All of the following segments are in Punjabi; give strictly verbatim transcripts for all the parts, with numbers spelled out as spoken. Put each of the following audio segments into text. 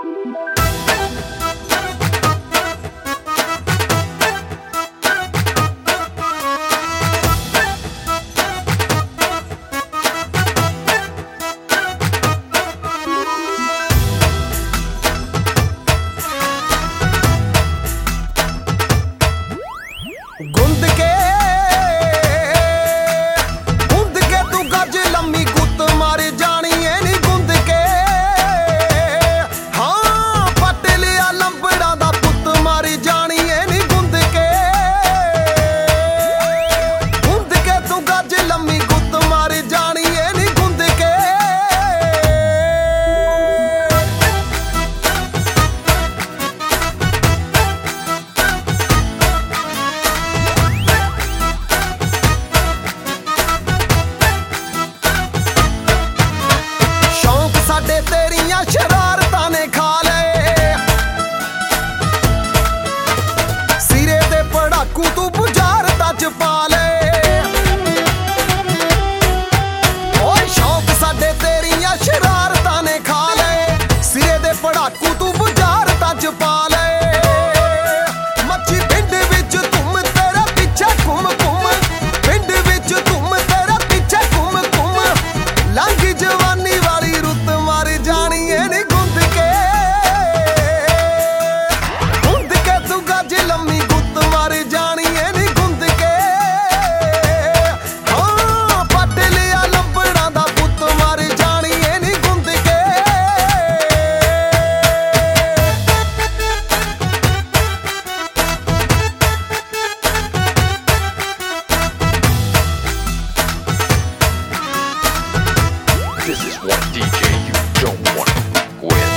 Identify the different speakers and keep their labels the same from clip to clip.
Speaker 1: ਗੁੰਦ ਕੇ ਗੁੰਦ ਕੇ ਤੂੰ ਗੱਜ ਲੰਮੀ ਗੁੱਤ ਮਾਰ ਜਾਣੀ ਏ ਨੀ ਗੁੰਦ ਕੇ ਹਾਂ ਪੱਟ ਲਿਆ ਲੰਬੜਾ ਦਾ ਪੁੱਤ ਮਾਰ ਜਾਣੀ ਏ ਨੀ ਗੁੰਦ ਕੇ ਗੁੰਦ ਕੇ ਤੂੰ ਗੱਜ ਲੰਮੀ ਗੁੱਤ ਮਾਰ ਜਾਣੀ ਏ ਨੀ ਗੁੰਦ ਕੇ ਸਾਡੇ ਤੇਰੀਆਂ ਸ਼ਰਾਰਤਾਂ ਨੇ ਖਾ ਲਏ ਸਿਰੇ ਦੇ ਪੜਾਕੂ ਤੂੰ ਬੁਝਾਰਤਾਂ ਚ ਪਾ ਲਏ ਓਏ ਸ਼ੌਕ ਸਾਡੇ ਤੇਰੀਆਂ ਸ਼ਰਾਰਤਾਂ ਨੇ ਖਾ ਲਏ ਸਿਰੇ ਦੇ ਪੜਾਕੂ ਤੂੰ ਬੁਝਾਰਤਾਂ ਚ ਪਾ ਲਏ ਮੱਛੀ ਪਿੰਡ ਵਿੱਚ ਧੁੰਮ ਤੇਰਾ ਪਿੱਛੇ ਘੁੰਮ ਘੁੰਮ ਪਿੰਡ ਵਿੱਚ ਧੁੰਮ ਤੇਰਾ ਪਿੱਛੇ ਘੁੰਮ ਘੁੰਮ ਲੰਘ ਜਵਾਨੀ ਵਾਲੀ ਰੁੱਤ ਮਾਰ ਜਾਣੀ ਏ ਨੀ ਗੁੰਦ ਕੇ ਗੁੰਦ ਕੇ ਤੂੰ ਗੱਜ ਲੰਮੀ ਗੁੱਤ ਮਾਰ ਜਾਣੀ ਏ ਨੀ ਗੁੰਦ ਕੇ ਹਾਂ ਪੱਟ ਲਿਆ ਲੰਬੜਾਂ ਦਾ ਪੁੱਤ ਮਾਰ ਜਾਣੀ ਏ ਨੀ ਗੁੰਦ ਕੇ
Speaker 2: This is one D J you don't want to work with.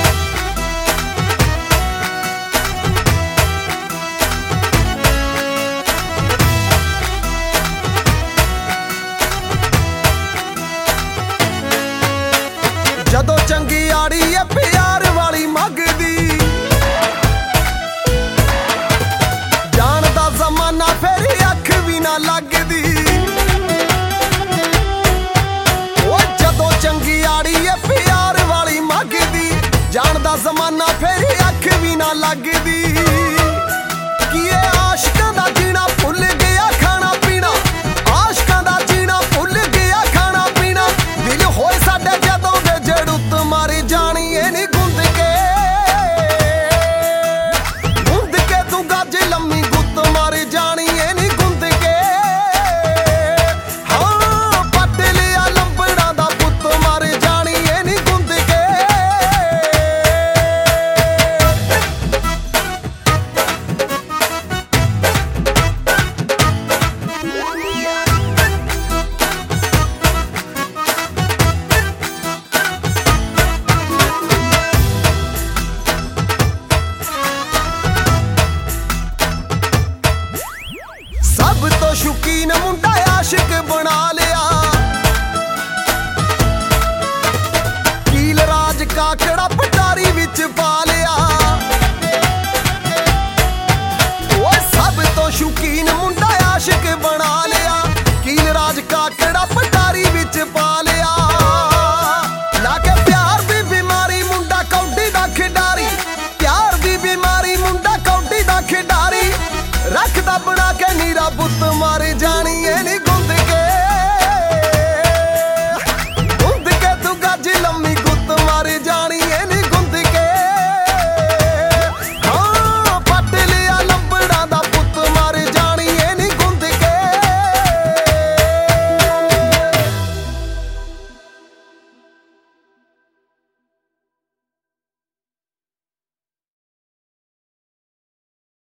Speaker 1: ਜਦੋਂ ਚੰਗੀ ਆੜੀ ਏ ਪਿਆਰ ਵਾਲੀ ਮੰਗਦੀ ਜਾਣਦਾ ਜ਼ਮਾਨਾ ਫੇਰ ਅੱਖ ਵੀ ਨਾ ਲੱਗਦੀ ਓਏ ਜਦੋਂ ਚੰਗੀ ਆੜੀ ਏ ਪਿਆਰ ਵਾਲੀ ਮੰਗਦੀ ਜਾਣਦਾ ਜ਼ਮਾਨਾ ਫੇਰ ਅੱਖ ਵੀ ਨਾ ਲੱਗਦੀ